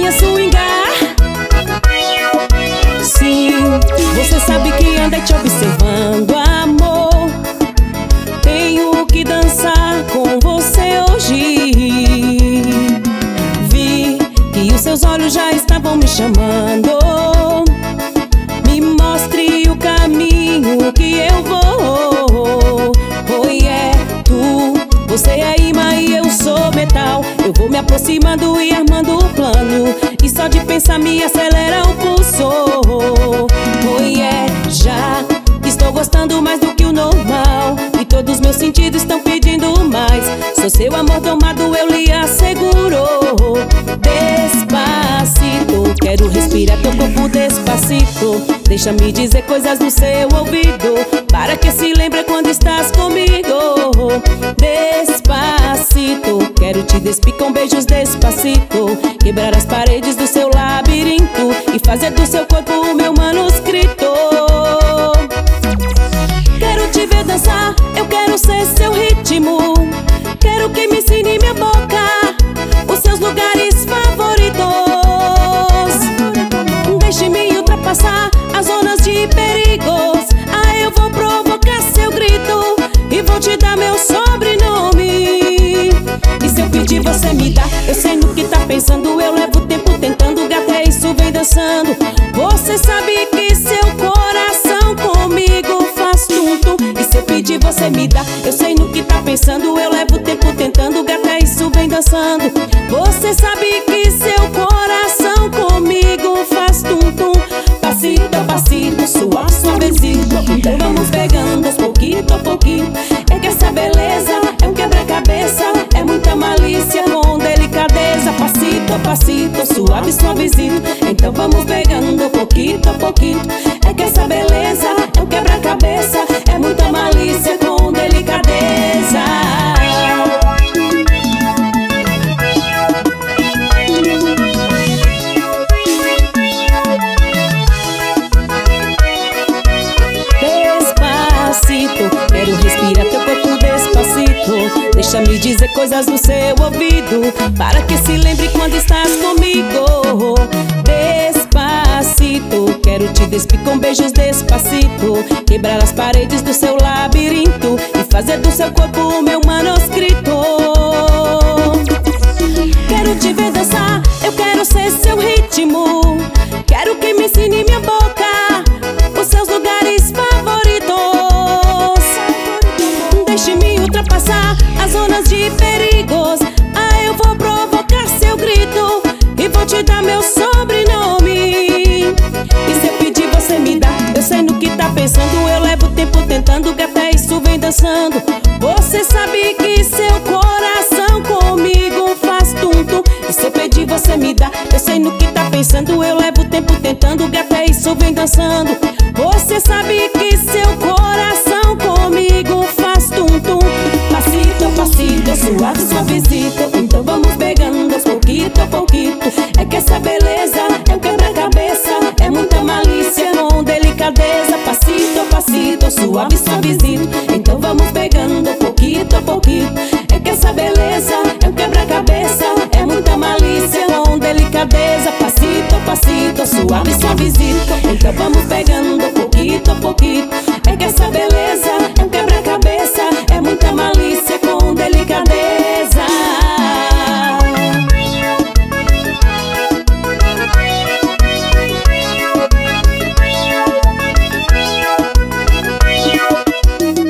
a swingar. Sim, você sabe que andei te observando, amor. Tenho que dançar com você hoje. Vi que os seus olhos já estavam me chamando. Me mostre o caminho que eu vou. Oh yeah, você é imã e eu sou metal. Eu vou me aproximando e armando o plano, e só de pensar me acelera o pulso. Oh yeah, já estou gostando mais do que o normal, e todos meus sentidos estão pedindo mais. Sou seu amor tomado, eu lhe asseguro. Despacito, quero respirar teu corpo despacito. Deixa-me dizer coisas no seu ouvido, para que se lembre quando estás comigo. Despacito, quero te despir com beijos despacito, quebrar as paredes do seu labirinto e fazer do seu corpo o meu manuscrito. Quero te ver dançar, eu quero ser seu ritmo. Quero que me ensine minha boca os seus lugares favoritos. Deixe-me ultrapassar as zonas de perigos. Aí eu vou provocar seu grito e vou te dar meu sobrenome. E se eu pedir você me dá, eu sei no que tá pensando. Eu levo tempo tentando, gata, é isso, vem dançando. Você sabe que seu coração comigo faz tum-tum. E se eu pedir você me dá, eu sei no que tá pensando. Eu levo tempo tentando, gata, é isso, vem dançando. Você sabe que seu coração comigo faz tum-tum. Passito a passito, suave, suavecito. Então vamos pegando aos pouquinho a pouquinho. É que essa beleza é um quebra-cabeça, é muita malícia com delicadeza. Passito a passito, suave, suavecito. Então vamos pegando pouquinho a pouquinho. É que essa beleza é um quebra-cabeça, é muita malícia com delicadeza. Quero respirar teu corpo despacito. Deixa-me dizer coisas no seu ouvido, para que se lembre quando estás comigo. Despacito, quero te despir com beijos despacito, quebrar as paredes do seu labirinto e fazer do seu corpo o meu manuscrito. Quero te ver dançar, eu quero ser seu ritmo. Quero que me ensine minha boca os seus lugares favoritos. Deixe-me ultrapassar as zonas de perigos. Aí eu vou provocar seu grito e vou te dar meu sobrenome. E se eu pedir você me dá, eu sei no que tá pensando. Eu levo tempo tentando, gata, é isso, vem dançando. Você sabe que seu coração comigo faz tum-tum. E se eu pedir você me dá, eu sei no que tá pensando. Eu levo tempo tentando, gata, é isso, vem dançando. Você sabe que seu coração comigo faz tum-tum. Passito a passito, suave, suavecito. Então vamos pegando aos pouquinho a pouquinho. É que essa beleza é um quebra-cabeça, é muita malícia com delicadeza. Passito a passito, suave, suavecito. Então vamos pegando pouquinho a pouquinho. É que essa beleza é um quebra-cabeça, é muita malícia com delicadeza. Passito a passito, suave, suavecito. Então vamos pegando